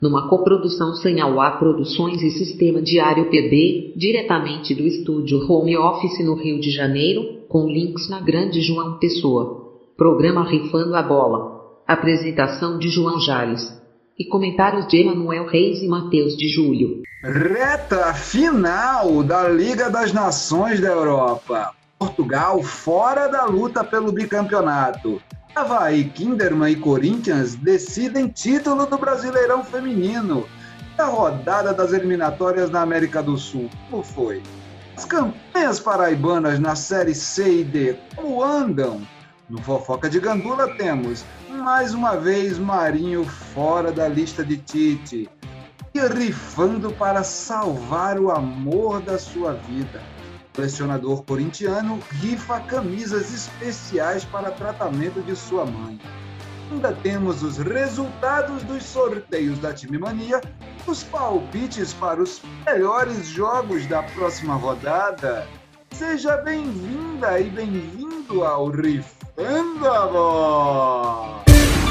numa coprodução Sanhauá Produções e Sistema Diário PB, diretamente do estúdio Home Office no Rio de Janeiro, com links na Grande João Pessoa. Programa Rifando a Bola. Apresentação de João Jales. E comentários de Emanuel Reis e Matheus de Júlio. Reta final da Liga das Nações da Europa. Portugal fora da luta pelo bicampeonato. Avaí, Kinderman e Corinthians decidem título do Brasileirão Feminino. A rodada das eliminatórias na América do Sul, como foi? As campanhas paraibanas na Série C e D, como andam? No Fofoca de Gandula temos, mais uma vez, Marinho fora da lista de Tite. E rifando para salvar o amor da sua vida. O colecionador corintiano rifa camisas especiais para tratamento de sua mãe. Ainda temos os resultados dos sorteios da Time Mania, os palpites para os melhores jogos da próxima rodada. Seja bem-vinda e bem-vindo ao Rifando a Bola!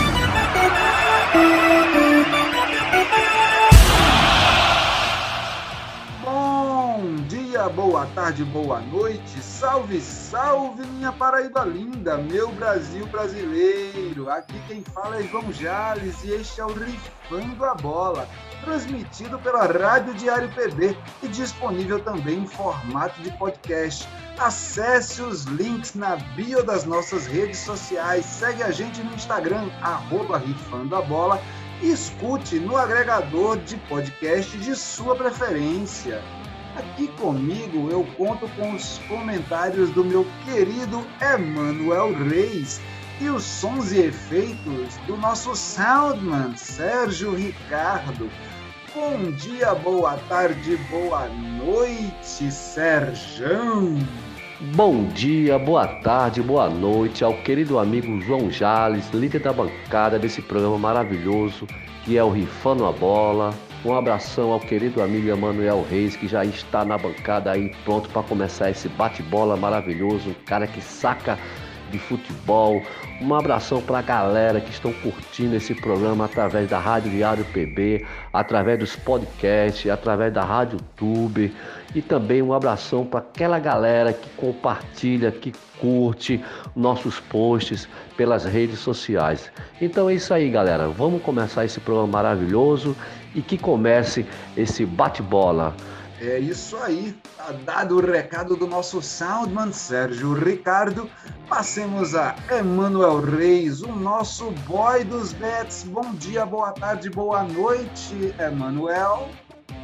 Bom dia, boa tarde, boa noite, salve, salve minha Paraíba linda, meu Brasil brasileiro. Aqui quem fala é João Jales e este é o Rifando a Bola, transmitido pela Rádio Diário PB e disponível também em formato de podcast. Acesse os links na bio das nossas redes sociais, segue a gente no Instagram, @rifandoabola, e escute no agregador de podcast de sua preferência. Aqui comigo eu conto com os comentários do meu querido Emanuel Reis e os sons e efeitos do nosso soundman Sérgio Ricardo. Bom dia, boa tarde, boa noite, Sérgio. Bom dia, boa tarde, boa noite ao querido amigo João Jales, líder da bancada desse programa maravilhoso que é o Rifando a Bola. Um abração ao querido amigo Emanuel Reis, que já está na bancada aí pronto para começar esse bate-bola maravilhoso, um cara que saca de futebol. Um abração para a galera que estão curtindo esse programa através da Rádio Diário PB, através dos podcasts, através da Rádio Tube, e também um abração para aquela galera que compartilha, que curte nossos posts pelas redes sociais. Então é isso aí, galera, vamos começar esse programa maravilhoso e que comece esse bate-bola. É isso aí, tá dado o recado do nosso soundman Sérgio Ricardo. Passemos a Emanuel Reis, o nosso boy dos bets. Bom dia, boa tarde, boa noite, Emanuel.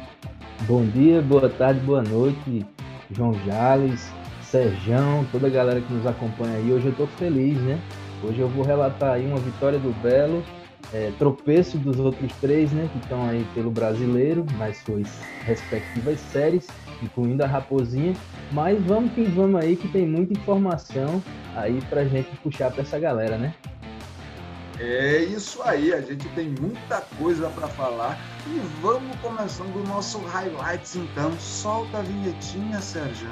Bom dia, boa tarde, boa noite, João Jales, Serjão, toda a galera que nos acompanha aí. Hoje eu tô feliz, né? Hoje eu vou relatar aí uma vitória do Belo, tropeço dos outros três, né, que estão aí pelo Brasileiro, nas suas respectivas séries, incluindo a Raposinha, mas vamos que vamos aí, que tem muita informação aí pra gente puxar pra essa galera, né? É isso aí, a gente tem muita coisa para falar e vamos começando o nosso highlights então. Solta a vinhetinha, Sérgio.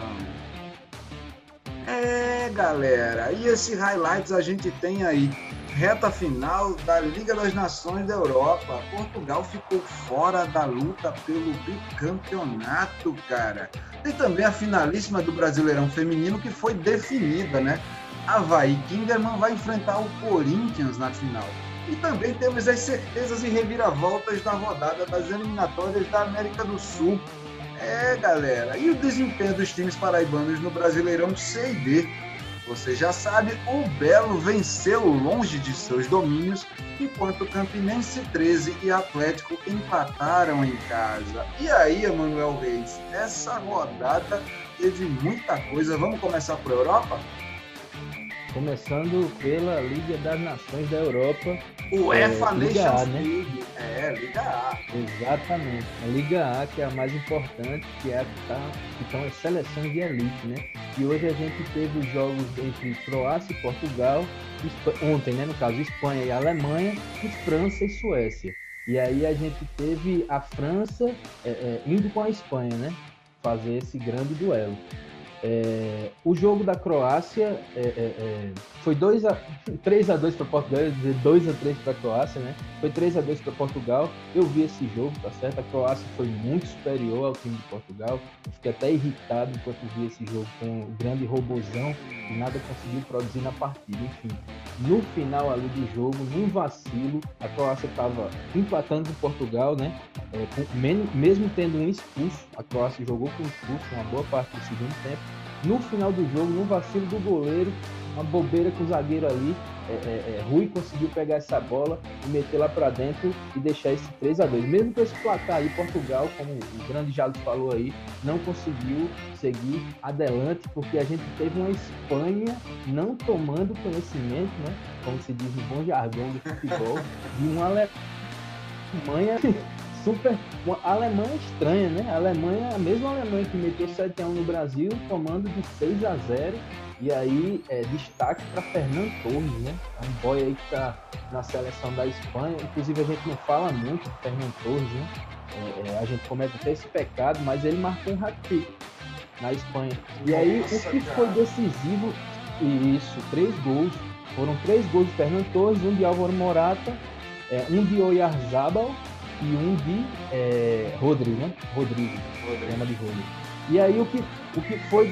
Galera, e esse highlights a gente tem aí reta final da Liga das Nações da Europa. Portugal ficou fora da luta pelo bicampeonato, cara. Tem também a finalíssima do Brasileirão Feminino que foi definida, né? Avaí Kinderman vai enfrentar o Corinthians na final. E também temos as certezas e reviravoltas da rodada das eliminatórias da América do Sul. Galera, e o desempenho dos times paraibanos no Brasileirão C e D? Você já sabe, o Belo venceu longe de seus domínios, enquanto o Campinense 13 e Atlético empataram em casa. E aí, Emanuel Reis, essa rodada teve muita coisa. Vamos começar por Europa? Começando pela Liga das Nações da Europa. UEFA Liga Nations A, né? League. Liga A. Exatamente. A Liga A, que é a mais importante, que é a que estão as seleções de elite, né? E hoje a gente teve os jogos entre Croácia e Portugal, ontem, né? No caso, Espanha e Alemanha, e França e Suécia. E aí a gente teve a França indo com a Espanha, né? Fazer esse grande duelo. O jogo da Croácia foi 3-2 para Portugal, 2-3 para a Croácia, né? Foi 3-2 para Portugal. Eu vi esse jogo, tá certo? A Croácia foi muito superior ao time de Portugal. Eu fiquei até irritado enquanto vi esse jogo com o grande robozão e nada conseguiu produzir na partida. Enfim, no final ali do jogo, num vacilo, a Croácia estava empatando com Portugal, né? Mesmo tendo um expulso, a Croácia jogou com expulso uma boa parte do segundo tempo. No final do jogo, no vacilo do goleiro, uma bobeira com o zagueiro ali, Rui conseguiu pegar essa bola e meter lá para dentro e deixar esse 3-2. Mesmo com esse placar aí, Portugal, como o grande Jales falou aí, não conseguiu seguir adelante, porque a gente teve uma Espanha não tomando conhecimento, né, como se diz no bom jargão do futebol, de uma Alemanha uma Alemanha estranha, né? A mesma Alemanha que meteu 7-1 no Brasil, tomando de 6-0. E aí, destaque para Ferran Torres, né? É um boy aí que tá na seleção da Espanha. Inclusive, a gente não fala muito de Ferran Torres, né? A gente comete até esse pecado, mas ele marcou um hat-trick na Espanha. E aí, o que foi decisivo? Isso, 3 gols. Foram 3 gols de Ferran Torres, um de Álvaro Morata, um de Oyarzabal e um de Rodrigo, né? Rodrigo. Lembra de Rodrigo. E aí o que foi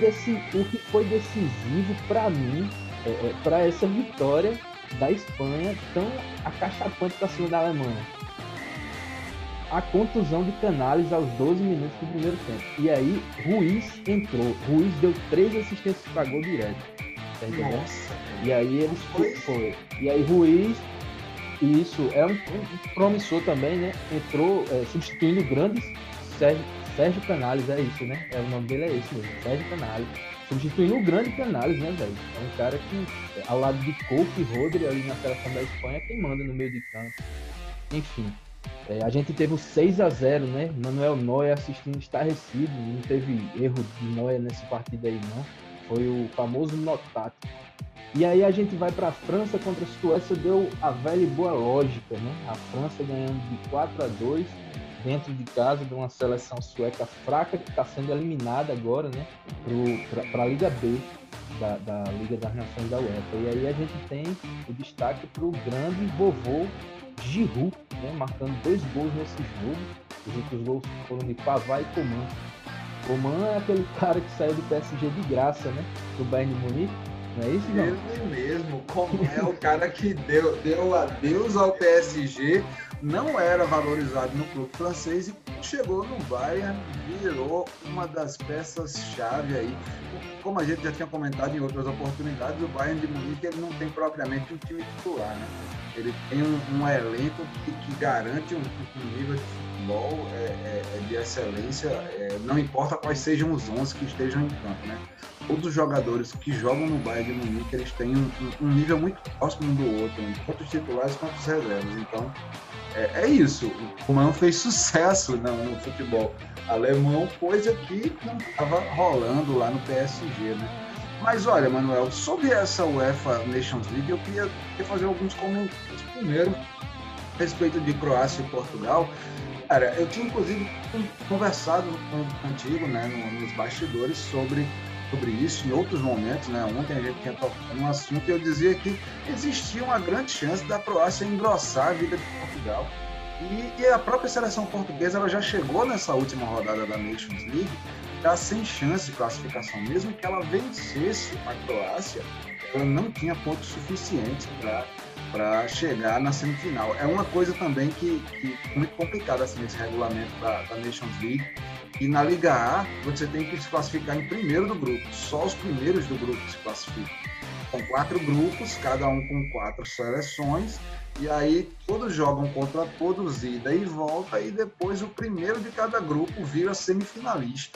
decisivo para mim, para essa vitória da Espanha tão acachapante para cima da Alemanha? A contusão de Canales aos 12 minutos do primeiro tempo. E aí Ruiz entrou. Ruiz deu 3 assistências para gol direto. Tá entendendo? Nossa, e aí eles foi. E aí Ruiz, isso é um promissor também, né? Entrou substituindo o grande Sérgio Canales, é isso, né? O nome dele é esse mesmo, Sérgio Canales. Substituindo o grande Canales, né, velho? É um cara que, ao lado de Coupe e Rodri, ali na seleção da Espanha, quem manda no meio de campo. Enfim, a gente teve o 6-0, né? Manuel Neuer assistindo estarrecido, não teve erro de Neuer nessa partida aí, não. Foi o famoso notato. E aí a gente vai para a França contra a Suécia, deu a velha e boa lógica, né? A França ganhando de 4-2 dentro de casa de uma seleção sueca fraca que está sendo eliminada agora, né? Para a Liga B da Liga das Nações da UEFA. E aí a gente tem o destaque para o grande vovô Giroud, né? Marcando 2 gols nesse jogo. Os outros gols foram de Pavard e Coman. Coman é aquele cara que saiu do PSG de graça, né? Do Bayern de Munique. Não é isso, não? Ele mesmo, como é o cara que deu adeus ao PSG, não era valorizado no clube francês e chegou no Bayern, virou uma das peças-chave aí. Como a gente já tinha comentado em outras oportunidades, o Bayern de Munique ele não tem propriamente um time titular, né? Ele tem um elenco que garante um nível de futebol de excelência, não importa quais sejam os 11 que estejam em campo, né? Todos os jogadores que jogam no Bayern de Munique, eles têm um nível muito próximo um do outro, tanto os titulares quanto os reservas. Então, é isso. O Coman fez sucesso no futebol alemão, coisa que não estava rolando lá no PSG, né? Mas olha, Manuel, sobre essa UEFA Nations League, eu queria fazer alguns comentários. Primeiro, a respeito de Croácia e Portugal. Cara, eu tinha inclusive conversado contigo, né, nos bastidores sobre isso em outros momentos, né? Ontem a gente tinha tocado um assunto e eu dizia que existia uma grande chance da Croácia engrossar a vida de Portugal. E a própria seleção portuguesa ela já chegou nessa última rodada da Nations League já sem chance de classificação. Mesmo que ela vencesse a Croácia, ela não tinha pontos suficientes para chegar na semifinal. É uma coisa também que é muito complicada assim, esse regulamento da Nations League. E na Liga A, você tem que se classificar em primeiro do grupo. Só os primeiros do grupo se classificam. São 4 grupos, cada um com 4 seleções. E aí todos jogam contra todos, ida e volta. E depois o primeiro de cada grupo vira semifinalista.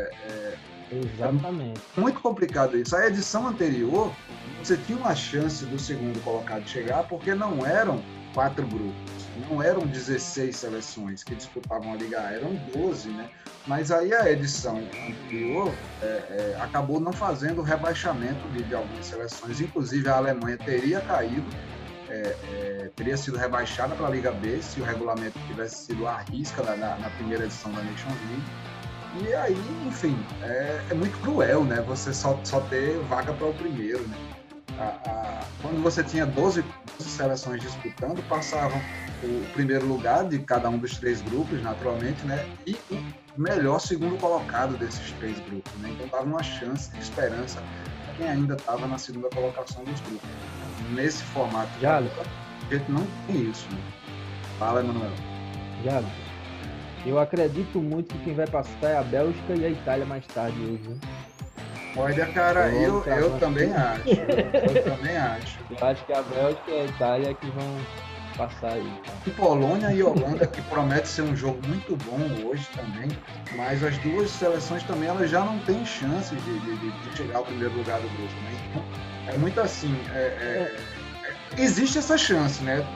Exatamente. É muito complicado isso. A edição anterior, você tinha uma chance do segundo colocado chegar, porque não eram 4 grupos. Não eram 16 seleções que disputavam a Liga A, eram 12, né? Mas aí a edição anterior acabou não fazendo o rebaixamento de algumas seleções. Inclusive a Alemanha teria caído, teria sido rebaixada para a Liga B se o regulamento tivesse sido à risca na primeira edição da Nations League. E aí, enfim, é muito cruel, né? Você só ter vaga para o primeiro, né? Quando você tinha 12 seleções disputando, passavam o primeiro lugar de cada um dos 3 grupos, naturalmente, né? E o melhor segundo colocado desses 3 grupos, né? Então dava uma chance de esperança para quem ainda estava na segunda colocação dos grupos. Nesse formato, já, a gente não tem isso, né? Fala, Emanuel. Já, eu acredito muito que quem vai passar é a Bélgica e a Itália mais tarde hoje, né? Olha, cara, eu também acho. Eu também acho. Eu acho que a Bélgica e a Itália é que vão passar aí. E Polônia e Holanda, que promete ser um jogo muito bom hoje também, mas as duas seleções também elas já não têm chance de chegar ao primeiro lugar do grupo, né? Então, é muito assim, existe essa chance, né?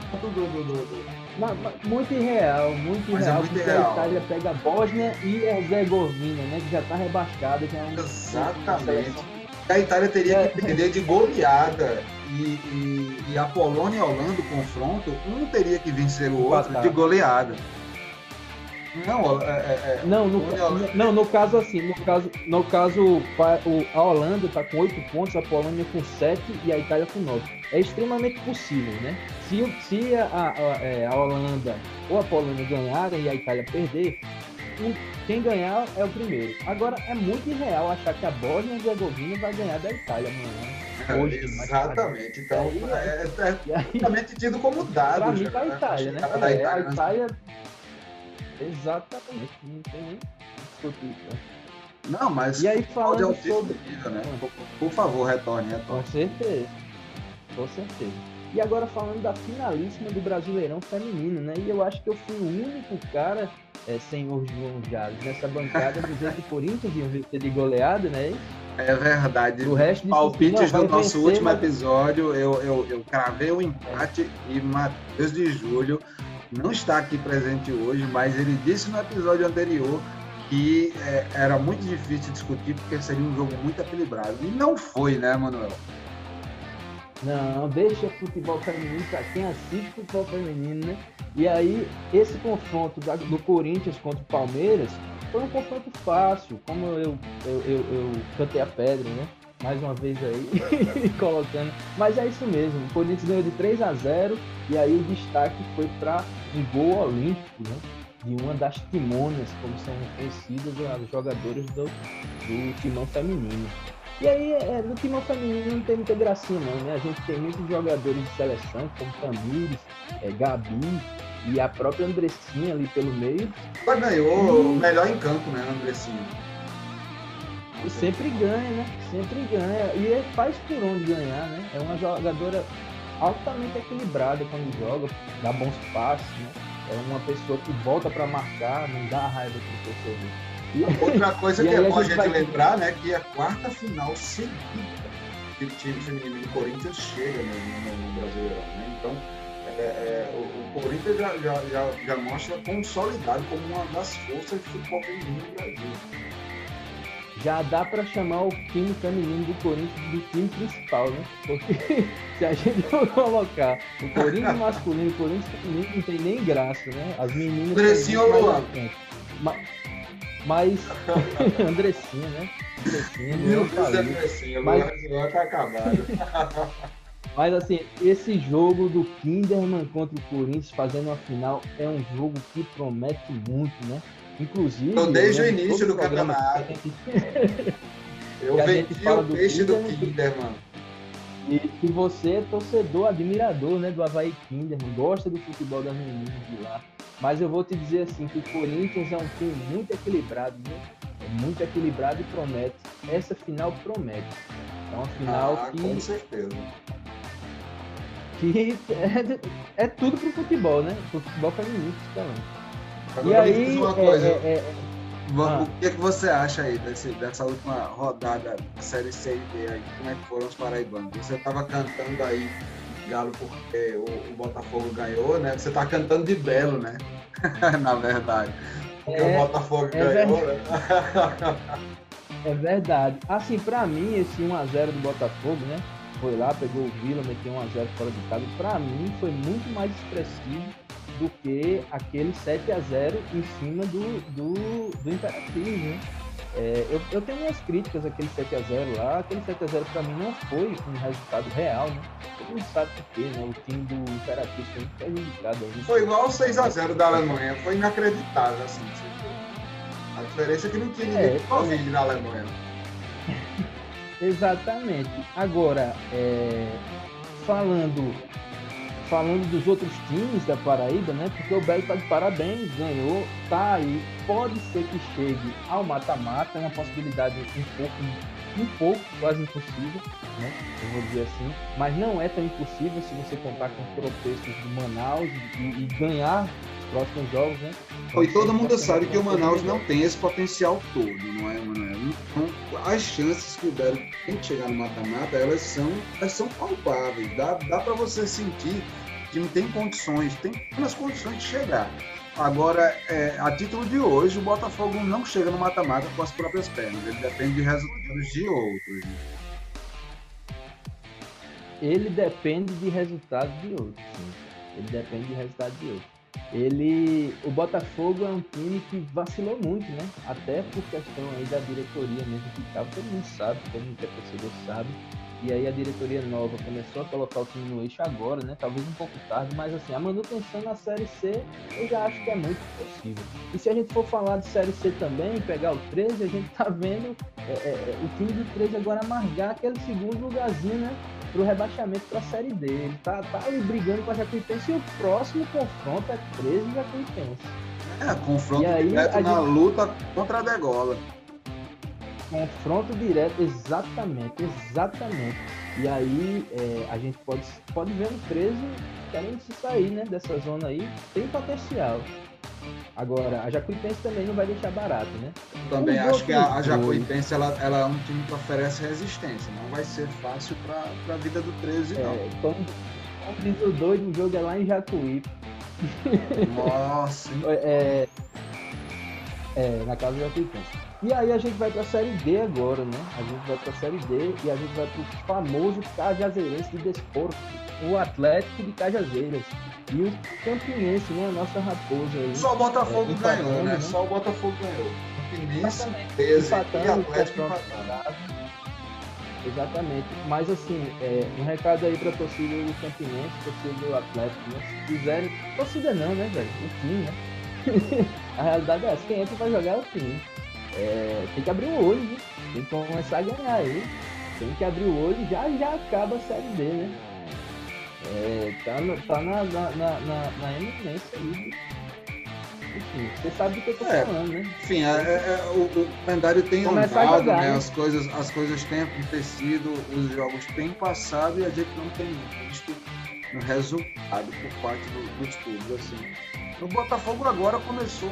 Muito irreal, porque irreal. A Itália pega a Bósnia e a Herzegovina, né? Que já está rebaixada. Exatamente. A Itália teria que perder de goleada e a Polônia e a Holanda, o confronto, um teria que vencer o outro de goleada. No caso assim, a Holanda está com 8 pontos, a Polônia com 7 e a Itália com 9. É extremamente possível, né? Se a Holanda ou a Polônia ganharem e a Itália perder, quem ganhar é o primeiro. Agora, é muito irreal achar que a Bósnia e Herzegovina vai ganhar da Itália amanhã. Hoje, exatamente. Então, é totalmente tido como dado. Para mim, a Itália, né? A Itália... Exatamente. Não tem nem discutir. Não, mas... E aí, falando sobre... Nível, né? Por favor, retorne. Com certeza. E agora falando da finalíssima do Brasileirão Feminino, né? E eu acho que eu fui o único cara, senhor João Jales, nessa bancada, dizendo que o Corinthians ia vencer de goleada, né? É verdade. O resto palpites do nosso último episódio, eu cravei o empate e Matheus de Júlio não está aqui presente hoje, mas ele disse no episódio anterior que era muito difícil discutir porque seria um jogo muito equilibrado. E não foi, né, Manuel? Não, deixa futebol feminino para quem assiste futebol feminino, né? E aí, esse confronto do Corinthians contra o Palmeiras foi um confronto fácil, como eu cantei a pedra, né? Mais uma vez aí, colocando. Mas é isso mesmo, o Corinthians ganhou de 3-0 e aí o destaque foi para um gol olímpico, né? De uma das timonas, como são conhecidas as jogadoras do timão feminino. E aí, no timão feminino não tem muita gracinha não, né? A gente tem muitos jogadores de seleção, como Tamires, Gabi e a própria Andressinha ali pelo meio. Ela ganhou o melhor em campo, né, Andressinha? E sempre ganha, né? Sempre ganha. E faz por onde ganhar, né? É uma jogadora altamente equilibrada quando joga, dá bons passes, né? É uma pessoa que volta para marcar, não dá raiva pro torcedor. Outra coisa que é bom a gente lembrar, né, que é a quarta final seguida que o time feminino do Corinthians chega no Brasileirão, né? Então, o Corinthians já mostra consolidado como uma das forças de futebol feminino do Brasil. Já dá para chamar o time feminino do Corinthians do time principal, né? Porque se a gente for colocar o Corinthians masculino e o Corinthians feminino, não tem nem graça, né? As meninas... Andressinha ou Luan? Mas Andressinha, né? Andressinha, meu Deus, Andressinha, Luan tá acabado. Mas assim, esse jogo do Kinderman contra o Corinthians fazendo uma final é um jogo que promete muito, né? Inclusive... Então, desde o início do campeonato. Eu vendi o peixe do Kinderman. E que você é torcedor, admirador, né, do Avaí Kinderman, gosta do futebol das meninas de lá. Mas eu vou te dizer assim, que o Corinthians é um time muito equilibrado, né? É muito equilibrado e promete. Essa final promete. É uma final que... Com certeza. Que é tudo pro futebol, né? Pro futebol feminino, principalmente. Agora, e aí... uma coisa. O que você acha aí dessa última rodada da Série C e D aí? Como é que foram os paraibanos? Você estava cantando aí Galo porque o Botafogo ganhou, né? Você tá cantando de Belo, né? Na verdade. Porque o Botafogo ganhou, né? É verdade. Assim, pra mim, esse 1-0 do Botafogo, né? Foi lá, pegou o Vila, meteu 1-0 fora de casa. Pra mim, foi muito mais expressivo do que aquele 7-0 em cima do Imperatriz, né? Eu tenho minhas críticas àquele 7-0 lá. Aquele 7-0 para mim não foi um resultado real, né? Todo mundo sabe por quê, né? O time do Imperatriz foi muito prejudicado aí. Foi igual o 6-0 da Alemanha, foi inacreditável, assim. A diferença é que não tinha ninguém com Covid na Alemanha. Exatamente. Agora, falando dos outros times da Paraíba, né? Porque o Belo tá de parabéns, ganhou, tá aí, pode ser que chegue ao mata-mata, é uma possibilidade um pouco quase impossível, né? Eu vou dizer assim, mas não é tão impossível se você contar com os tropeços do Manaus e ganhar os próximos jogos, né? E todo mundo sabe que o Manaus não tem esse potencial todo, não é, Manuel? Então, as chances que o Belo tem de chegar no mata-mata, elas são palpáveis. Dá para você sentir que não tem condições, tem umas condições de chegar. Agora, a título de hoje, o Botafogo não chega no mata-mata com as próprias pernas. Ele depende de resultados de outros. Né? Ele depende de resultados de outros, sim. Ele depende de resultados de outros. O Botafogo é um time que vacilou muito, né? Até por questão aí da diretoria mesmo que estava, todo mundo sabe, todo mundo que é torcedor sabe. E aí a diretoria nova começou a colocar o time no eixo agora, né? Talvez um pouco tarde, mas assim, a manutenção na Série C eu já acho que é muito possível. E se a gente for falar de Série C também, pegar o 13, a gente tá vendo o time do 13 agora amargar aquele segundo lugarzinho, né? Pro rebaixamento para a Série D. Ele tá ali brigando com a Jacuipense e o próximo confronto é 13 e Jacuipense. Confronto direto na luta contra a Degola. Confronto direto, exatamente. E aí a gente pode ver no 13 querendo se sair, né, dessa zona aí, tem potencial. Agora, a Jacuipense também não vai deixar barato, né? Também acho que a Jacuipense ela é um time que oferece resistência. Não vai ser fácil para a vida do 13, não. Como diz o doido, o jogo é lá em Jacuí. Nossa! Na casa da Jacuipense. E aí a gente vai para a Série D agora, né? A gente vai para a Série D e a gente vai para o famoso Cajazeirense de Desporto, o Atlético de Cajazeiras. E o Campinense, né? A nossa raposa aí. Só o Botafogo ganhou, né? Só o Botafogo ganhou. Campinense, 13 e Atlético empatado. Exatamente. Mas assim, um recado aí pra torcida do Campinense, torcida do Atlético, né? Se quiserem. Torcida não, né, velho? O time, né? A realidade é essa. Quem entra vai jogar é o time. Tem que abrir o olho, né? Tem que começar a ganhar aí. Tem que abrir o olho e já acaba a Série D, né? Tá na eminência aí. Enfim, você sabe do que eu tô falando, né? Enfim, o calendário tem andado, né? As coisas têm acontecido, os jogos têm passado e a gente não tem visto um resultado por parte dos clubes, assim. O Botafogo agora começou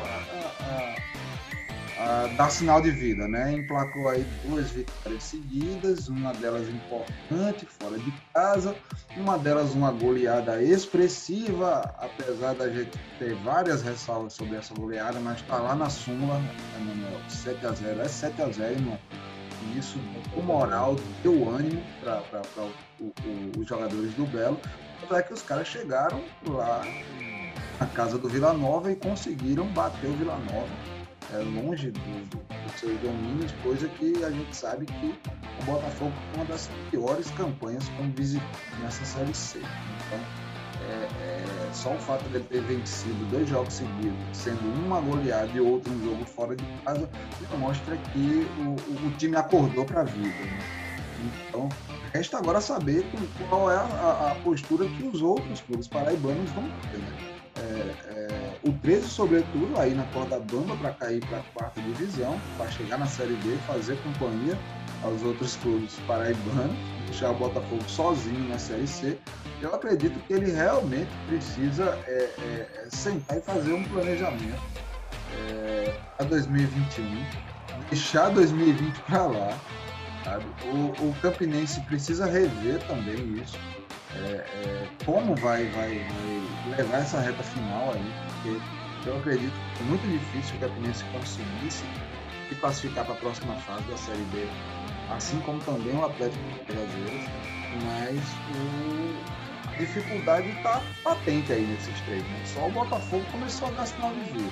a dar sinal de vida, né? Emplacou aí 2 vitórias seguidas, uma delas importante, fora de casa, uma delas uma goleada expressiva, apesar da gente ter várias ressalvas sobre essa goleada, mas está lá na súmula, 7-0, é 7-0, irmão. E isso deu moral, deu ânimo para os jogadores do Belo, até que os caras chegaram lá na casa do Vila Nova e conseguiram bater o Vila Nova. Longe dos seus domínios, coisa que a gente sabe que o Botafogo foi uma das piores campanhas como visitante nessa Série C. Então, só o fato de ele ter vencido 2 jogos seguidos, sendo uma goleada e outro um jogo fora de casa, mostra que o time acordou para a vida. Né? Então, resta agora saber qual é a postura que os outros clubes paraibanos vão ter. Né? O 13, sobretudo, aí na corda bamba para cair para a 4ª divisão, para chegar na Série D e fazer companhia aos outros clubes paraibanos, deixar o Botafogo sozinho na Série C. Eu acredito que ele realmente precisa sentar e fazer um planejamento para 2021, deixar 2020 para lá. Sabe? O Campinense precisa rever também isso. Como vai levar essa reta final aí, porque eu acredito que é muito difícil o Campinense conseguisse se classificar para a próxima fase da Série B, assim como também o Atlético de Cajazeiras, mas a dificuldade está patente aí nesses três, né? Só o Botafogo começou a dar sinal de vida.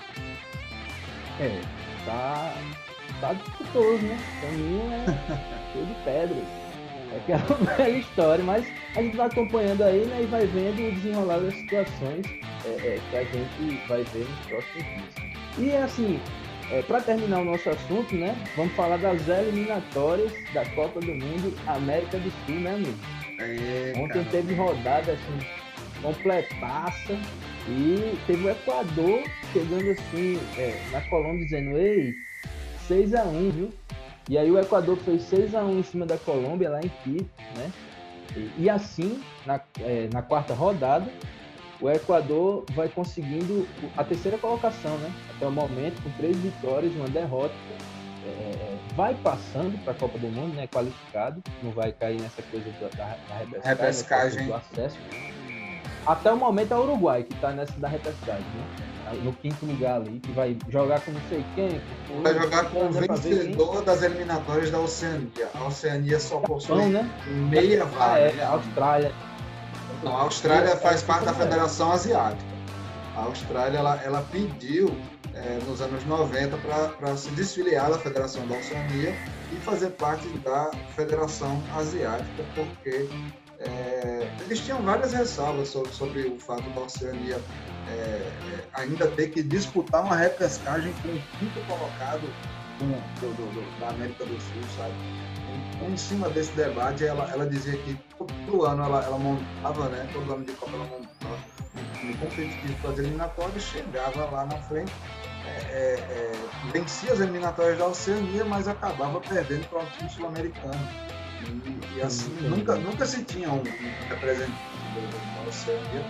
Tá dificultoso, né? O caminho é cheio de pedras. É aquela velha história, mas a gente vai acompanhando aí, né? E vai vendo o desenrolar das situações que a gente vai ver nos próximos dias. E assim, para terminar o nosso assunto, né? Vamos falar das eliminatórias da Copa do Mundo América do Sul, né, amigo? Ontem teve rodada assim, completaça. E teve o Equador chegando assim na Colômbia dizendo, ei, 6-1, viu? E aí o Equador fez 6-1 em cima da Colômbia lá em Quito, né? E assim, na quarta rodada, o Equador vai conseguindo a terceira colocação, né? Até o momento, com 3 vitórias e uma derrota. Vai passando para a Copa do Mundo, né? Qualificado, não vai cair nessa coisa da repescagem do acesso. Até o momento é o Uruguai, que está nessa da repescagem, né? No quinto lugar ali, que vai jogar com não sei quem. Vai jogar com o vencedor das eliminatórias da Oceania. A Oceania só possui meia vaga. A Austrália. Não, a Austrália faz parte da Federação Asiática. A Austrália ela pediu nos anos 90 para se desfiliar da Federação da Oceania e fazer parte da Federação Asiática, porque eles tinham várias ressalvas sobre o fato da Oceania ainda ter que disputar uma repescagem com o quinto colocado da América do Sul, sabe? Então, em cima desse debate, ela dizia que todo ano ela montava, né? Todo ano de Copa ela montava um competitivo para as eliminatórias, chegava lá na frente, vencia as eliminatórias da Oceania, mas acabava perdendo para o time sul-americano. E assim, nunca se tinha um representante da Oceania,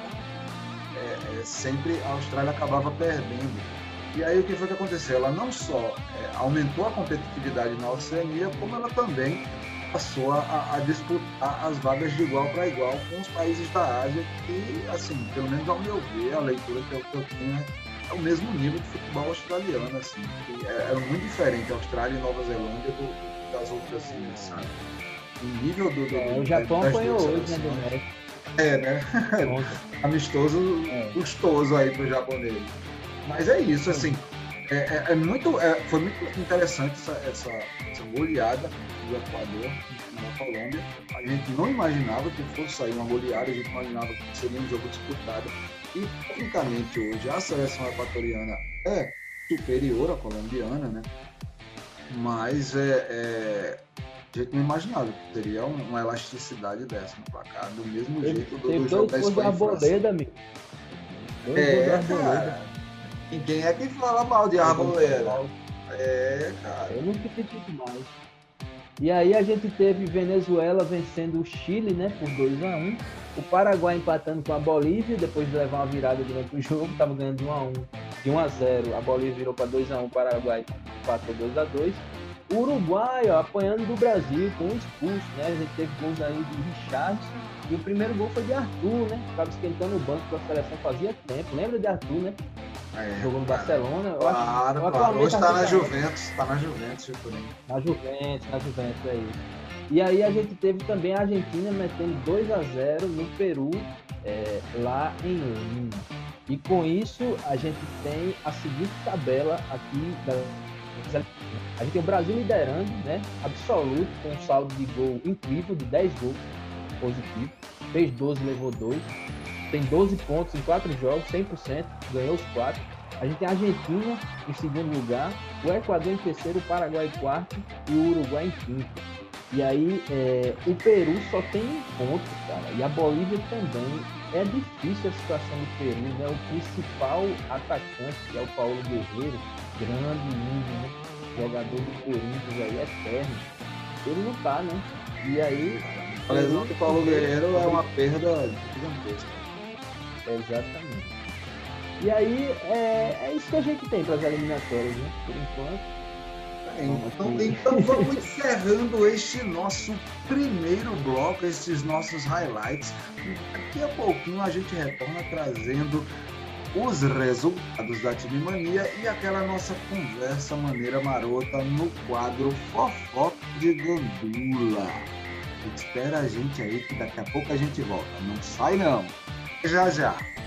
sempre a Austrália acabava perdendo. E aí o que foi que aconteceu? Ela não só aumentou a competitividade na Oceania, como ela também passou a disputar as vagas de igual para igual com os países da Ásia, que, assim, pelo menos ao meu ver, a leitura que eu tenho é o mesmo nível de futebol australiano, assim, que é muito diferente a Austrália e Nova Zelândia das outras ilhas, sabe? O nível o Japão apanhou hoje, né, do México. Né? Amistoso, custoso aí pro japonês. Mas é isso, assim, foi muito interessante essa goleada do Equador na Colômbia. A gente não imaginava que fosse sair uma goleada, a gente imaginava que seria um jogo disputado. E, tecnicamente, hoje a seleção equatoriana é superior à colombiana, né? Mas a gente não imaginava que teria uma elasticidade dessa no placar, do mesmo jeito do jogo da Espanha. Arboleda, amigo. Cara. E quem é que fala mal de Arboleda? Cara. Eu não critico mais. E aí a gente teve Venezuela vencendo o Chile, né, por 2-1. O Paraguai empatando com a Bolívia, depois de levar uma virada durante o jogo, estava ganhando de 1-0. A Bolívia virou para 2-1, o Paraguai empatou 2-2. O Uruguai, apanhando do Brasil com um expulso, né? A gente teve gols aí de Richardson e o primeiro gol foi de Arthur, né? Estava esquentando o banco da seleção fazia tempo. Lembra de Arthur, né? Jogou no Barcelona. Claro. Hoje está na Juventus. Está na Juventus, Na Juventus, é isso. E aí a gente teve também a Argentina metendo 2-0 no Peru, lá em Lima. E com isso a gente tem a seguinte tabela aqui a gente tem o Brasil liderando, né? Absoluto, com um saldo de gol incrível, de 10 gols positivos. Fez 12, levou 2. Tem 12 pontos em 4 jogos, 100%, ganhou os 4. A gente tem a Argentina em segundo lugar, o Equador em terceiro, o Paraguai em quarto e o Uruguai em quinto. E aí o Peru só tem um ponto, cara, e a Bolívia também. É difícil a situação do Peru, né? O principal atacante, que é o Paulo Guerreiro, grande nível, né? Jogador do Corinthians aí, eterno. Ele não tá, né? E aí... A lesão do Paulo Guerreiro é uma perda gigantesca. Exatamente. E aí, é isso que a gente tem para as eliminatórias, né? Por enquanto. Então vamos encerrando este nosso primeiro bloco, esses nossos highlights. Daqui a pouquinho a gente retorna trazendo os resultados da Time Mania e aquela nossa conversa maneira marota no quadro Fofoca de Gandula. Espera a gente aí que daqui a pouco a gente volta. Não sai não. Já já.